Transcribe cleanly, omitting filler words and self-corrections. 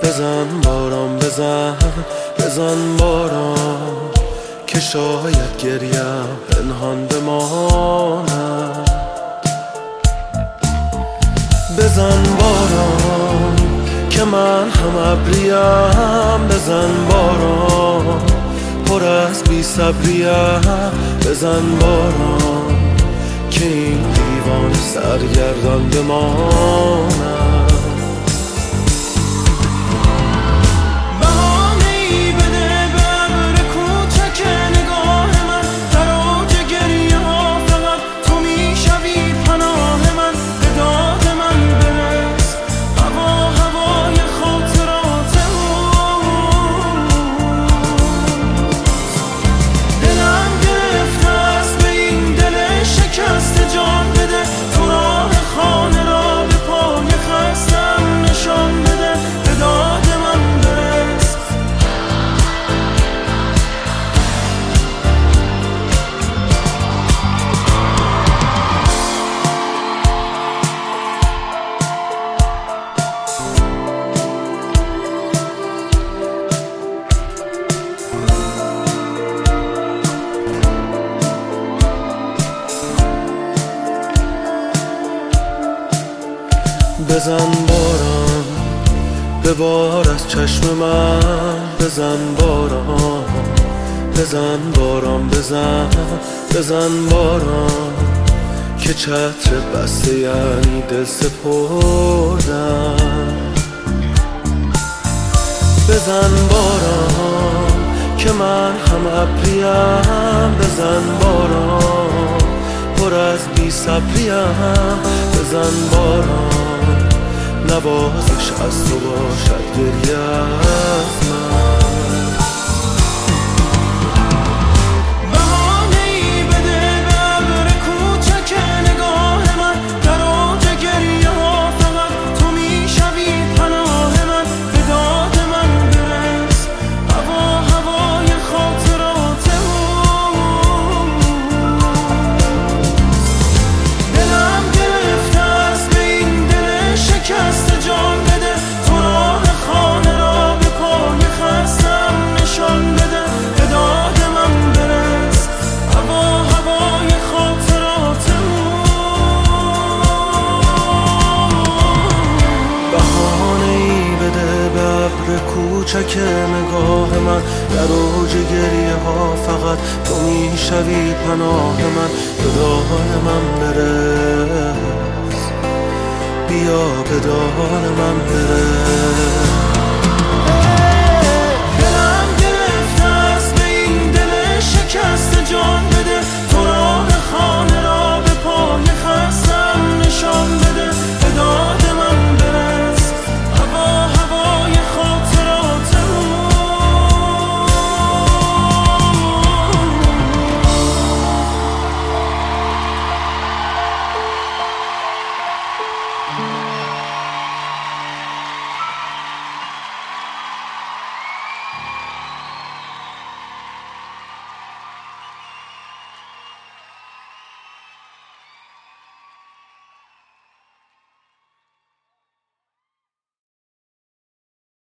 بزن باران بزن بزن باران که شاید گریم پنهان بماند. بزن باران که من هم ابریم، بزن باران پر از بی صبریم، بزن باران که این دیوان سرگردان بماند. بزن باران ببار از چشم من، بزن باران بزن باران بزن بزن باران که چتر بسته یعنی دل سپردن. بزن باران که من هم ابریم، بزن باران پر از بی صبریم، بزن باران نوازش از تو باشد گریه از من. بهانه‌ای بده به ابر کوچک نگاه من، در اوج گریه ها فقط تو میشوی پناه من، به داد من برس هوای خاطرات اون. دلم گرفته است به این دل شکست جان بده، تو راه خانه را به پای خستم نشان بده، به داد من برس هوای خاطرات اون. بهانه‌ای بده به ابر کوچک نگاه من، در اوج گریه ها فقط تو میشوی پناه من، به داد من برس بیا به داد من برس.